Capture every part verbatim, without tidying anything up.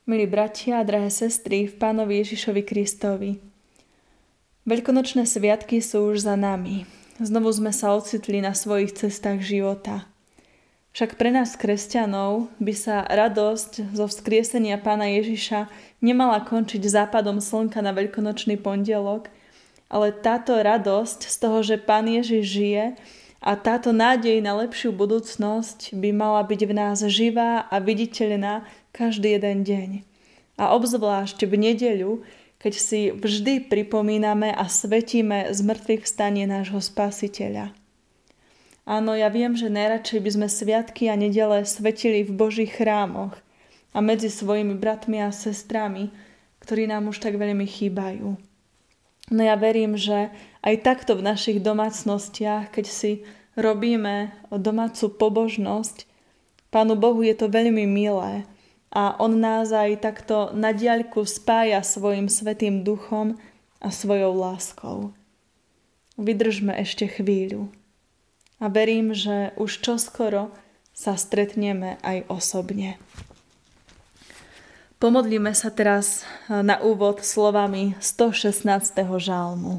Milí bratia a drahé sestry v Pánovi Ježišovi Kristovi. Veľkonočné sviatky sú už za nami. Znovu sme sa ocitli na svojich cestách života. Však pre nás kresťanov by sa radosť zo vzkriesenia Pána Ježiša nemala končiť západom slnka na veľkonočný pondelok, ale táto radosť z toho, že Pán Ježiš žije a táto nádej na lepšiu budúcnosť by mala byť v nás živá a viditeľná každý jeden deň. A obzvlášť v nedeľu, keď si vždy pripomíname a svetíme zmrtvých vstanie nášho Spasiteľa. Áno, ja viem, že najradšej by sme sviatky a nedele svetili v Božích chrámoch a medzi svojimi bratmi a sestrami, ktorí nám už tak veľmi chýbajú. No ja verím, že aj takto v našich domácnostiach, keď si robíme domácu pobožnosť, Pánu Bohu je to veľmi milé a On nás aj takto na diaľku spája svojim svätým duchom a svojou láskou. Vydržme ešte chvíľu a verím, že už čoskoro sa stretneme aj osobne. Pomodlíme sa teraz na úvod slovami stošestnásteho žalmu.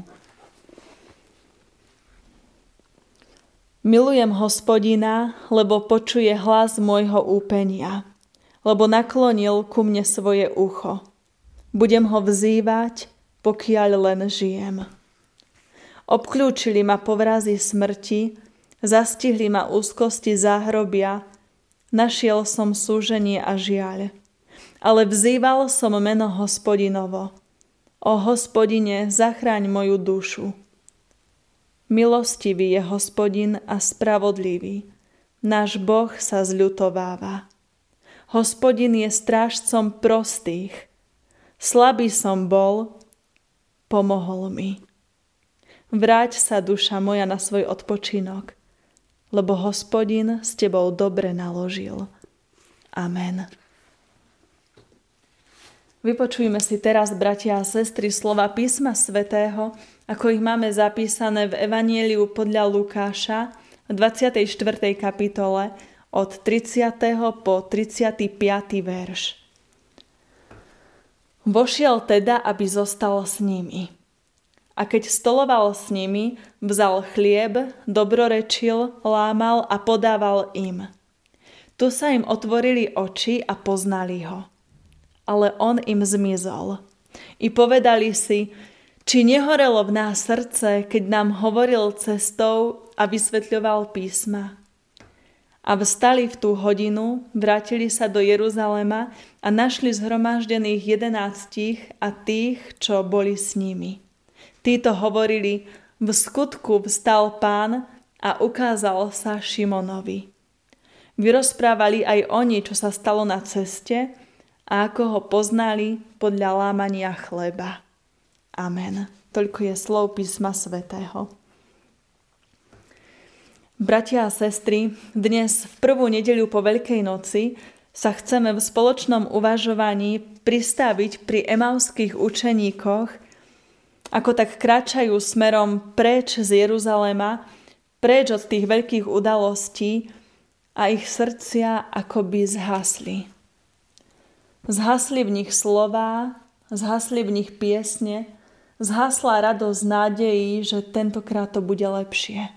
Milujem Hospodina, lebo počuje hlas môjho úpenia, lebo naklonil ku mne svoje ucho. Budem ho vzývať, pokiaľ len žijem. Obklúčili ma povrazy smrti, zastihli ma úzkosti záhrobia, našiel som súženie a žiaľ. Ale vzýval som meno Hospodinovo. O Hospodine, zachráň moju dušu. Milostivý je Hospodin a spravodlivý. Náš Boh sa zľutováva. Hospodin je strážcom prostých. Slabý som bol, pomohol mi. Vráť sa, duša moja, na svoj odpočinok, lebo Hospodin s tebou dobre naložil. Amen. Vypočujme si teraz, bratia a sestry, slova písma svätého, ako ich máme zapísané v Evanjeliu podľa Lukáša v dvadsiatej štvrtej kapitole od tridsiateho po tridsiaty piaty verš. Vošiel teda, aby zostal s nimi. A keď stoloval s nimi, vzal chlieb, dobrorečil, lámal a podával im. Tu sa im otvorili oči a poznali ho. Ale on im zmizol. I povedali si, či nehorelo v nás srdce, keď nám hovoril cestou a vysvetľoval písma. A vstali v tú hodinu, vrátili sa do Jeruzalema a našli zhromaždených jedenáctich a tých, čo boli s nimi. Títo hovorili, v skutku vstal Pán a ukázal sa Šimonovi. Vyrozprávali aj oni, čo sa stalo na ceste, a ako ho poznali podľa lámania chleba. Amen. Toľko je slov písma svätého. Bratia a sestry, dnes v prvú nedeľu po Veľkej noci sa chceme v spoločnom uvažovaní pristaviť pri emauských učeníkoch, ako tak kráčajú smerom preč z Jeruzalema, preč od tých veľkých udalostí a ich srdcia akoby zhasli. Zhasli v nich slová, zhasli v nich piesne, zhasla radosť nádejí, že tentokrát to bude lepšie.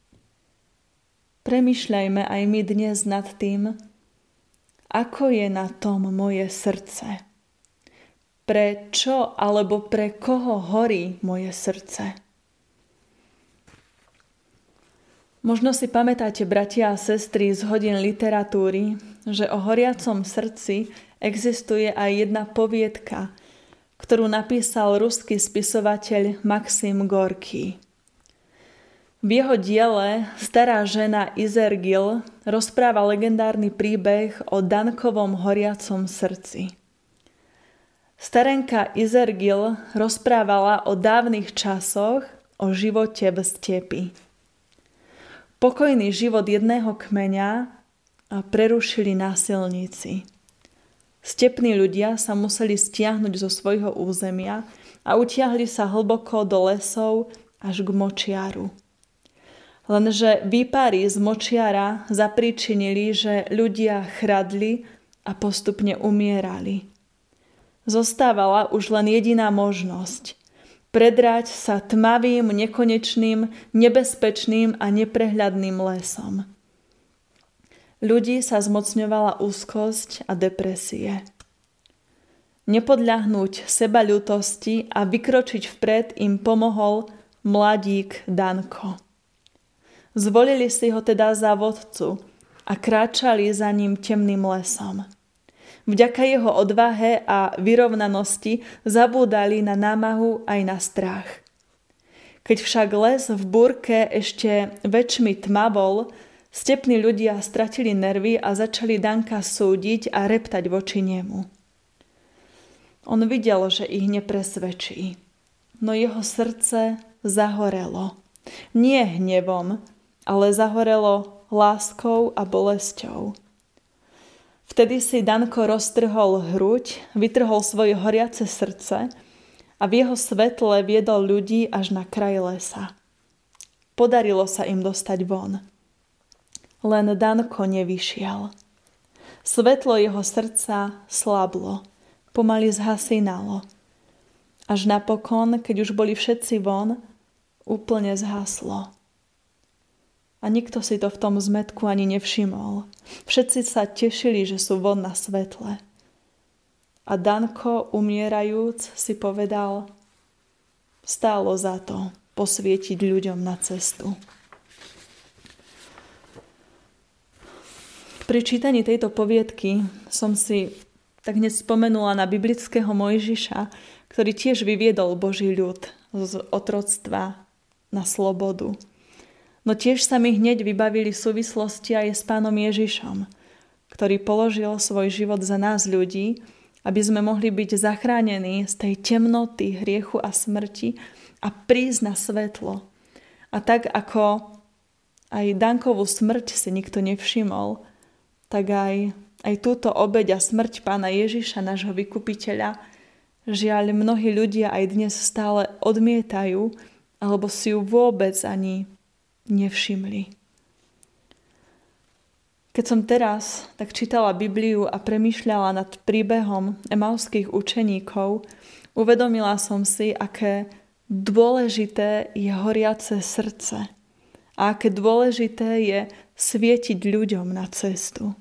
Premýšľajme aj my dnes nad tým, ako je na tom moje srdce. Pre čo alebo pre koho horí moje srdce? Možno si pamätáte, bratia a sestry, z hodín literatúry, že o horiacom srdci existuje aj jedna poviedka, ktorú napísal ruský spisovateľ Maxim Gorký. V jeho diele Stará žena Izergil rozpráva legendárny príbeh o Dankovom horiacom srdci. Starenka Izergil rozprávala o dávnych časoch, o živote v stepi. Pokojný život jedného kmeňa prerušili násilníci. Stepní ľudia sa museli stiahnuť zo svojho územia a utiahli sa hlboko do lesov až k močiaru. Lenže výpary z močiara zapríčinili, že ľudia chradli a postupne umierali. Zostávala už len jediná možnosť. Predrať sa tmavým, nekonečným, nebezpečným a neprehľadným lesom. Ľudí sa zmocňovala úzkosť a depresie. Nepodľahnúť sebaľútosti a vykročiť vpred im pomohol mladík Danko. Zvolili si ho teda za vodcu a kráčali za ním temným lesom. Vďaka jeho odvahe a vyrovnanosti zabúdali na námahu aj na strach. Keď však les v búrke ešte väčšmi tmavol, stepní ľudia stratili nervy a začali Danka súdiť a reptať voči nemu. On videl, že ich nepresvedčí, no jeho srdce zahorelo. Nie hnevom, ale zahorelo láskou a bolesťou. Vtedy si Danko roztrhol hruď, vytrhol svoje horiace srdce a v jeho svetle viedol ľudí až na kraj lesa. Podarilo sa im dostať von. Len Danko nevyšiel. Svetlo jeho srdca slablo, pomaly zhasínalo. Až napokon, keď už boli všetci von, úplne zhaslo. A nikto si to v tom zmätku ani nevšimol. Všetci sa tešili, že sú von na svetle. A Danko, umierajúc, si povedal, stálo za to posvietiť ľuďom na cestu. Pri čítaní tejto poviedky som si tak hneď spomenula na biblického Mojžiša, ktorý tiež vyviedol Boží ľud z otroctva na slobodu. No tiež sa mi hneď vybavili súvislosti aj s Pánom Ježišom, ktorý položil svoj život za nás ľudí, aby sme mohli byť zachránení z tej temnoty, hriechu a smrti a prísť na svetlo. A tak ako aj Dankovú smrť si nikto nevšimol, tak aj, aj túto obeť a smrť Pána Ježiša, nášho vykupiteľa, žiaľ mnohí ľudia aj dnes stále odmietajú alebo si ju vôbec ani nevšimli. Keď som teraz tak čítala Bibliu a premýšľala nad príbehom emauských učeníkov, uvedomila som si, aké dôležité je horiace srdce a aké dôležité je svietiť ľuďom na cestu.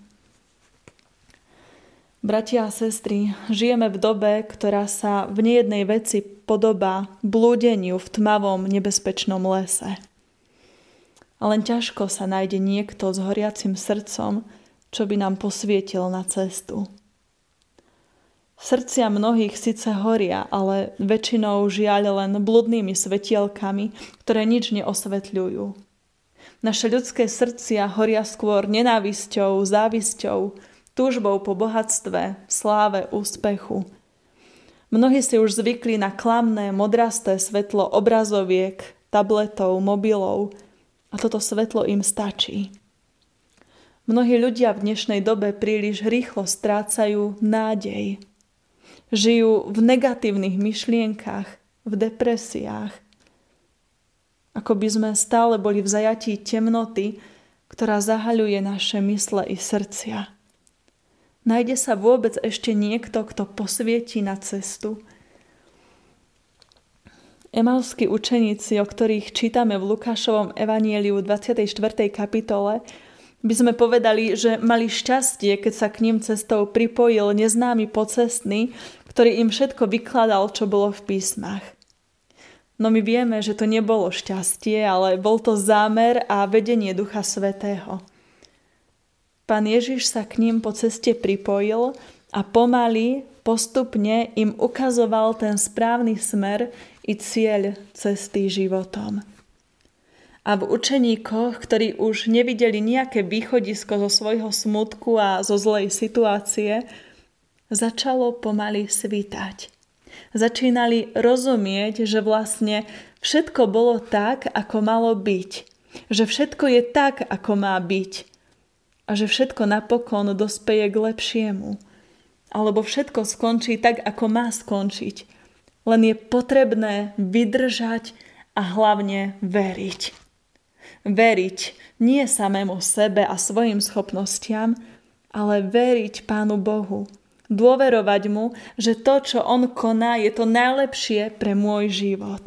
Bratia a sestry, žijeme v dobe, ktorá sa v nejednej veci podobá blúdeniu v tmavom nebezpečnom lese. A len ťažko sa nájde niekto s horiacim srdcom, čo by nám posvietil na cestu. Srdcia mnohých síce horia, ale väčšinou žiaľ len bludnými svetielkami, ktoré nič neosvetľujú. Naše ľudské srdcia horia skôr nenávisťou, závisťou, túžbou po bohatstve, sláve, úspechu. Mnohí si už zvykli na klamné, modrasté svetlo obrazoviek, tabletov, mobilov, a toto svetlo im stačí. Mnohí ľudia v dnešnej dobe príliš rýchlo strácajú nádej. Žijú v negatívnych myšlienkach, v depresiách. Ako by sme stále boli v zajatí temnoty, ktorá zahaľuje naše mysle i srdcia. Nájde sa vôbec ešte niekto, kto posvietí na cestu? Emauskí učeníci, o ktorých čítame v Lukášovom evanjeliu dvadsiatej štvrtej kapitole, by sme povedali, že mali šťastie, keď sa k ním cestou pripojil neznámy pocestný, ktorý im všetko vykladal, čo bolo v písmach. No my vieme, že to nebolo šťastie, ale bol to zámer a vedenie Ducha Svätého. Pán Ježiš sa k ním po ceste pripojil a pomaly, postupne im ukazoval ten správny smer i cieľ cesty životom. A v učeníkoch, ktorí už nevideli nejaké východisko zo svojho smutku a zo zlej situácie, začalo pomaly svítať. Začínali rozumieť, že vlastne všetko bolo tak, ako malo byť. Že všetko je tak, ako má byť. A že všetko napokon dospeje k lepšiemu. Alebo všetko skončí tak, ako má skončiť. Len je potrebné vydržať a hlavne veriť. Veriť nie samému sebe a svojim schopnostiam, ale veriť Pánu Bohu. Dôverovať mu, že to, čo on koná, je to najlepšie pre môj život.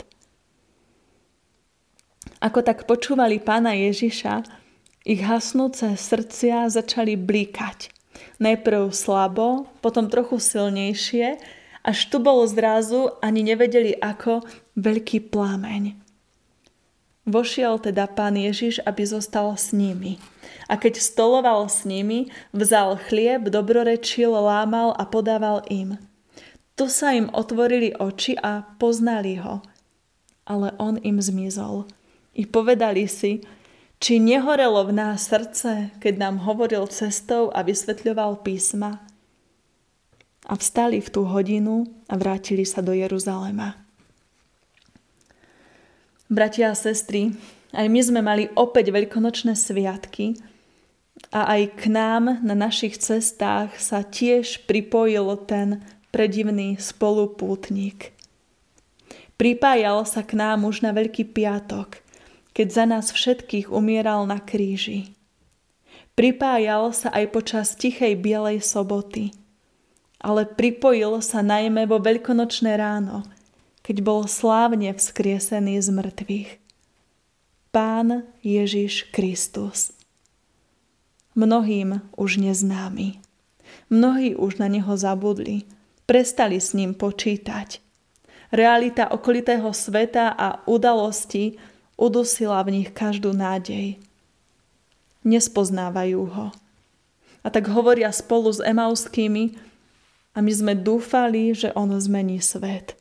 Ako tak počúvali Pána Ježiša, ich hasnúce srdcia začali blíkať. Najprv slabo, potom trochu silnejšie, až tu bol zrazu, ani nevedeli ako, veľký plameň. Vošiel teda Pán Ježiš, aby zostal s nimi. A keď stoloval s nimi, vzal chlieb, dobrorečil, lámal a podával im. Tu sa im otvorili oči a poznali ho. Ale on im zmizol. I povedali si, či nehorelo v nás srdce, keď nám hovoril cestou a vysvetľoval písma. A vstali v tú hodinu a vrátili sa do Jeruzalema. Bratia a sestry, aj my sme mali opäť veľkonočné sviatky a aj k nám na našich cestách sa tiež pripojil ten predivný spolupútnik. Pripájal sa k nám už na Veľký piatok, keď za nás všetkých umieral na kríži. Pripájal sa aj počas tichej bielej soboty, ale pripojil sa najmä vo veľkonočné ráno, keď bol slávne vzkriesený z mŕtvych. Pán Ježiš Kristus. Mnohým už neznámy. Mnohí už na neho zabudli, prestali s ním počítať. Realita okolitého sveta a udalostí udusila v nich každú nádej. Nespoznávajú ho. A tak hovoria spolu s emauskými a my sme dúfali, že on zmení svet.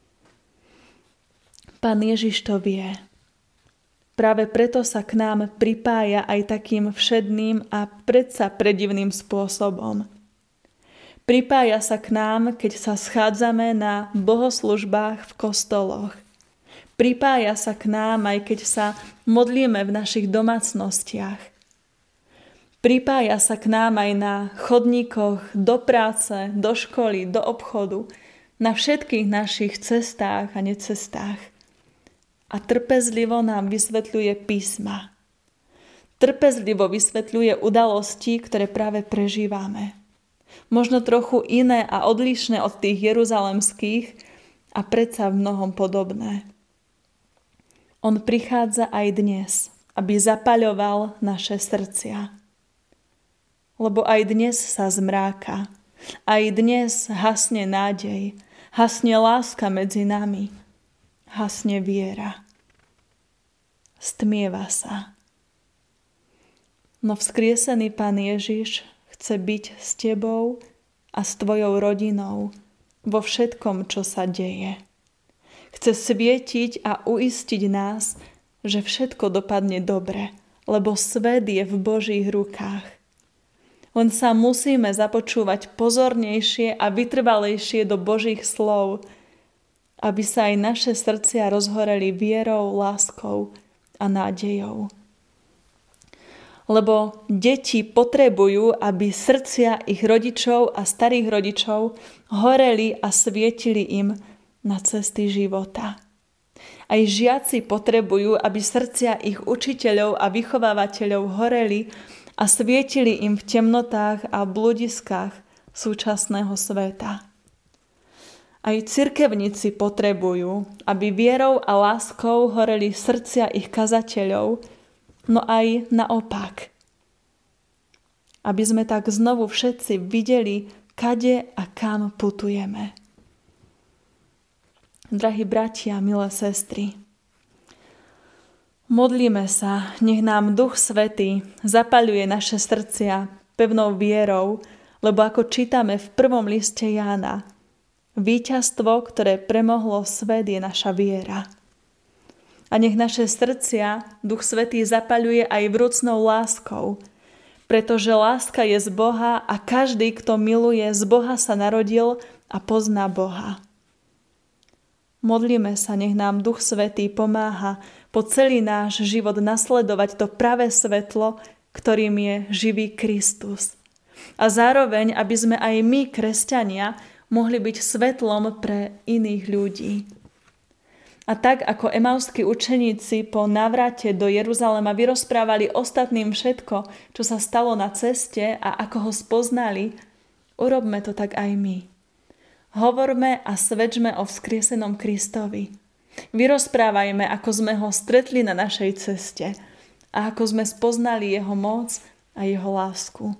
Pán Ježiš to vie. Práve preto sa k nám pripája aj takým všedným a predsa predivným spôsobom. Pripája sa k nám, keď sa schádzame na bohoslužbách v kostoloch. Pripája sa k nám, aj keď sa modlíme v našich domácnostiach. Pripája sa k nám aj na chodníkoch, do práce, do školy, do obchodu, na všetkých našich cestách a necestách. A trpezlivo nám vysvetľuje písma. Trpezlivo vysvetľuje udalosti, ktoré práve prežívame. Možno trochu iné a odlišné od tých jeruzalemských a predsa v mnohom podobné. On prichádza aj dnes, aby zapaľoval naše srdcia. Lebo aj dnes sa zmráka, aj dnes hasne nádej, hasne láska medzi nami, hasne viera. Stmieva sa. No vzkriesený Pán Ježiš chce byť s tebou a s tvojou rodinou vo všetkom, čo sa deje. Chce svietiť a uistiť nás, že všetko dopadne dobre, lebo svet je v Božích rukách. Len sa musíme započúvať pozornejšie a vytrvalejšie do Božích slov, aby sa aj naše srdcia rozhoreli vierou, láskou a nádejou. Lebo deti potrebujú, aby srdcia ich rodičov a starých rodičov horeli a svietili im na cesty života. Aj žiaci potrebujú, aby srdcia ich učiteľov a vychovávateľov horeli a svietili im v temnotách a bludiskách súčasného sveta. Aj cirkevníci potrebujú, aby vierou a láskou horeli srdcia ich kazateľov, no aj naopak. Aby sme tak znovu všetci videli, kade a kam putujeme. Drahí bratia, milé sestry, modlíme sa, nech nám Duch Svätý zapaľuje naše srdcia pevnou vierou, lebo ako čítame v prvom liste Jána, víťazstvo, ktoré premohlo svet, je naša viera. A nech naše srdcia Duch Svätý zapaľuje aj vrúcnou láskou, pretože láska je z Boha a každý, kto miluje, z Boha sa narodil a pozná Boha. Modlíme sa, nech nám Duch Svätý pomáha po celý náš život nasledovať to pravé svetlo, ktorým je živý Kristus. A zároveň, aby sme aj my, kresťania, mohli byť svetlom pre iných ľudí. A tak, ako emauskí učeníci po návrate do Jeruzalema vyrozprávali ostatným všetko, čo sa stalo na ceste a ako ho spoznali, Urobme to tak aj my. Hovorme a svedčme o vzkriesenom Kristovi. Vyrozprávajme, ako sme ho stretli na našej ceste a ako sme spoznali jeho moc a jeho lásku.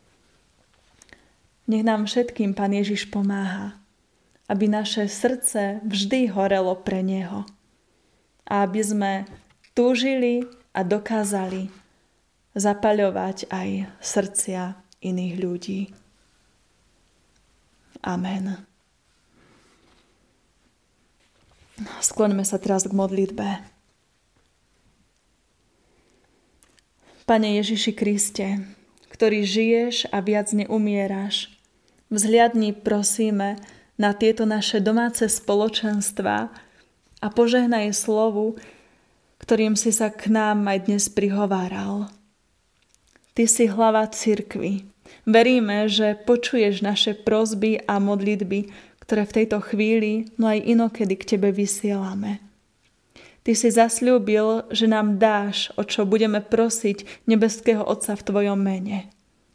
Nech nám všetkým Pán Ježiš pomáha, aby naše srdce vždy horelo pre neho a aby sme túžili a dokázali zapaľovať aj srdcia iných ľudí. Amen. Skloňme sa teraz k modlitbe. Pane Ježiši Kriste, ktorý žiješ a viac neumieraš, vzhliadni prosíme na tieto naše domáce spoločenstvá a požehnaj slovu, ktorým si sa k nám aj dnes prihováral. Ty si hlava cirkvi. Veríme, že počuješ naše prosby a modlitby, ktoré v tejto chvíli, no aj inokedy k Tebe vysielame. Ty si zasľúbil, že nám dáš, o čo budeme prosiť nebeského Otca v Tvojom mene.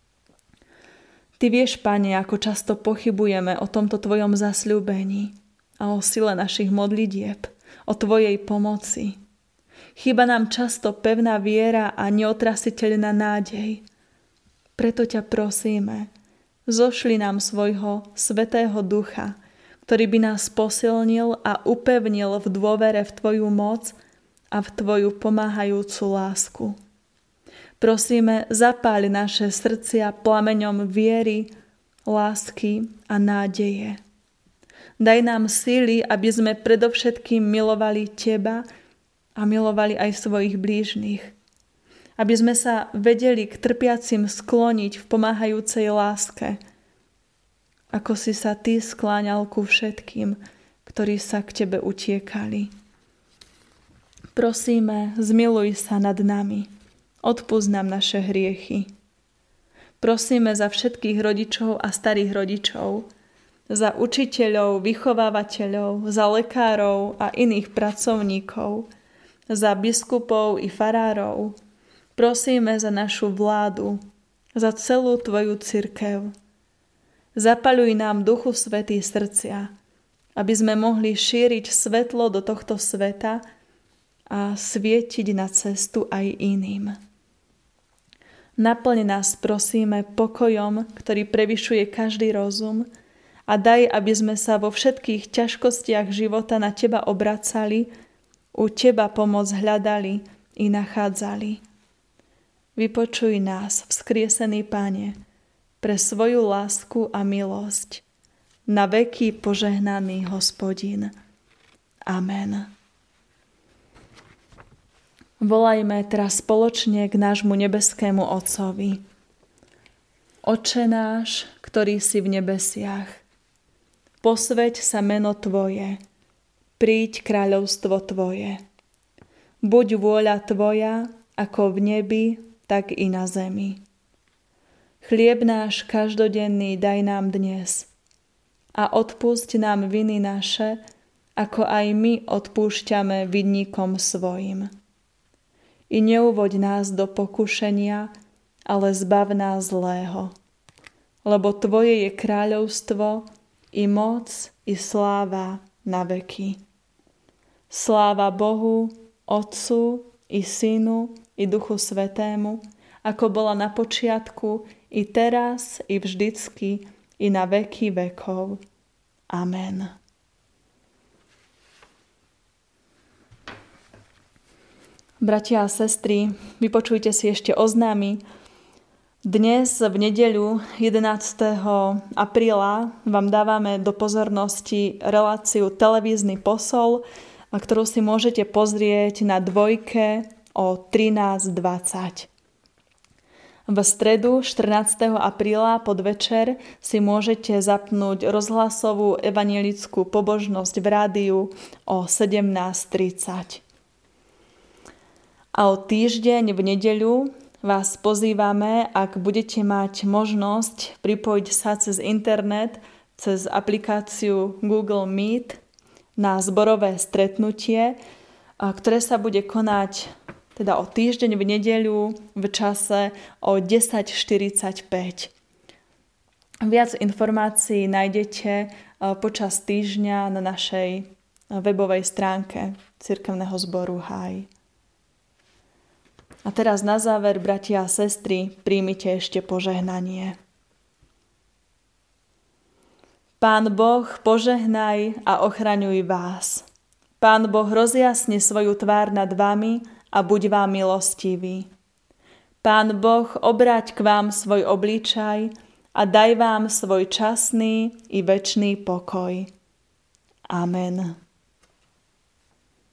Ty vieš, Pane, ako často pochybujeme o tomto Tvojom zasľúbení a o sile našich modlitieb, o Tvojej pomoci. Chýba nám často pevná viera a neotrasiteľná nádej. Preto ťa prosíme, zošli nám svojho Svätého Ducha, ktorý by nás posilnil a upevnil v dôvere v Tvoju moc a v Tvoju pomáhajúcu lásku. Prosíme, zapáľ naše srdcia plameňom viery, lásky a nádeje. Daj nám síly, aby sme predovšetkým milovali Teba a milovali aj svojich blížnych. Aby sme sa vedeli k trpiacim skloniť v pomáhajúcej láske, ako si sa Ty skláňal ku všetkým, ktorí sa k Tebe utiekali. Prosíme, zmiluj sa nad nami, odpusť nám naše hriechy. Prosíme za všetkých rodičov a starých rodičov, za učiteľov, vychovávateľov, za lekárov a iných pracovníkov, za biskupov i farárov. Prosíme za našu vládu, za celú Tvoju cirkev. Zapaľuj nám, Duchu Svätý, srdcia, aby sme mohli šíriť svetlo do tohto sveta a svietiť na cestu aj iným. Naplň nás, prosíme, pokojom, ktorý prevyšuje každý rozum a daj, aby sme sa vo všetkých ťažkostiach života na Teba obracali, u Teba pomoc hľadali i nachádzali. Vypočuj nás, vzkriesený Pane, pre svoju lásku a milosť. Na veky požehnaný Hospodin. Amen. Volajme teraz spoločne k nášmu nebeskému Otcovi. Oče náš, ktorý si v nebesiach, posväť sa meno Tvoje, príď kráľovstvo Tvoje. Buď vôľa Tvoja, ako v nebi, tak i na zemi. Chlieb náš každodenný daj nám dnes a odpusť nám viny naše, ako aj my odpúšťame vinníkom svojim. I neuvoď nás do pokušenia, ale zbav nás zlého. Lebo Tvoje je kráľovstvo, i moc, i sláva na veky. Sláva Bohu, Otcu, i Synu, i Duchu Svätému, ako bola na počiatku, i teraz, i vždycky, i na veky vekov. Amen. Bratia a sestry, vypočujte si ešte oznámy. Dnes v nedeľu jedenásteho apríla vám dávame do pozornosti reláciu Televízny posol, ktorú si môžete pozrieť na dvojke o trinásť dvadsať. V stredu štrnásteho apríla podvečer si môžete zapnúť rozhlasovú evanjelickú pobožnosť v rádiu o sedemnásť tridsať. A o týždeň v nedeľu vás pozývame, ak budete mať možnosť pripojiť sa cez internet, cez aplikáciu Google Meet na zborové stretnutie, ktoré sa bude konať teda o týždeň v nedeľu v čase o desať štyridsaťpäť. Viac informácií nájdete počas týždňa na našej webovej stránke Cirkevného zboru Háj. A teraz na záver, bratia a sestry, príjmite ešte požehnanie. Pán Boh, požehnaj a ochraňuj vás. Pán Boh rozjasni svoju tvár nad vami a buď vám milostivý. Pán Boh, obráť k vám svoj obličaj a daj vám svoj časný i večný pokoj. Amen.